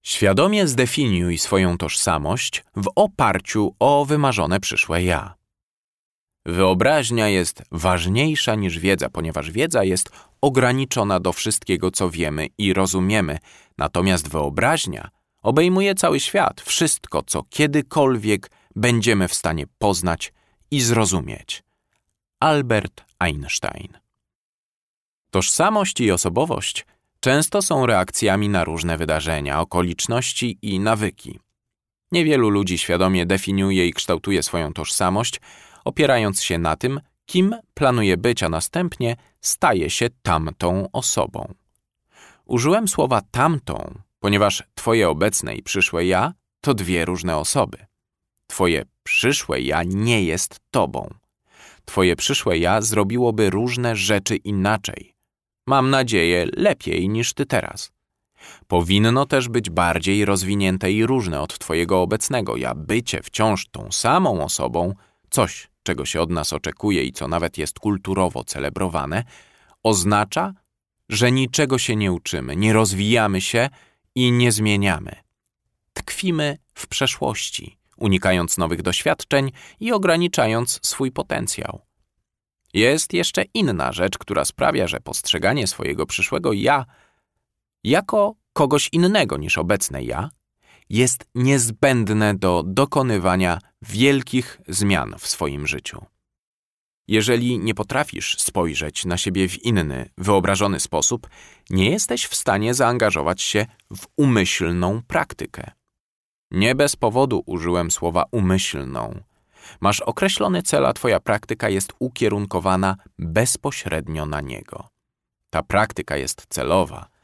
Świadomie zdefiniuj swoją tożsamość w oparciu o wymarzone przyszłe ja. Wyobraźnia jest ważniejsza niż wiedza, ponieważ wiedza jest ograniczona do wszystkiego, co wiemy i rozumiemy, natomiast wyobraźnia obejmuje cały świat, wszystko, co kiedykolwiek będziemy w stanie poznać i zrozumieć. Albert Einstein. Tożsamość i osobowość często są reakcjami na różne wydarzenia, okoliczności i nawyki. Niewielu ludzi świadomie definiuje i kształtuje swoją tożsamość, opierając się na tym, kim planuje być, a następnie staje się tamtą osobą. Użyłem słowa tamtą, ponieważ twoje obecne i przyszłe ja to dwie różne osoby. Twoje przyszłe ja nie jest tobą. Twoje przyszłe ja zrobiłoby różne rzeczy inaczej. Mam nadzieję, lepiej niż ty teraz. Powinno też być bardziej rozwinięte i różne od twojego obecnego ja. Bycie wciąż tą samą osobą, coś, czego się od nas oczekuje i co nawet jest kulturowo celebrowane, oznacza, że niczego się nie uczymy, nie rozwijamy się i nie zmieniamy. Tkwimy w przeszłości, unikając nowych doświadczeń i ograniczając swój potencjał. Jest jeszcze inna rzecz, która sprawia, że postrzeganie swojego przyszłego ja jako kogoś innego niż obecne ja jest niezbędne do dokonywania wielkich zmian w swoim życiu. Jeżeli nie potrafisz spojrzeć na siebie w inny, wyobrażony sposób, nie jesteś w stanie zaangażować się w umyślną praktykę. Nie bez powodu użyłem słowa umyślną. Masz określony cel, a twoja praktyka jest ukierunkowana bezpośrednio na niego. Ta praktyka jest celowa,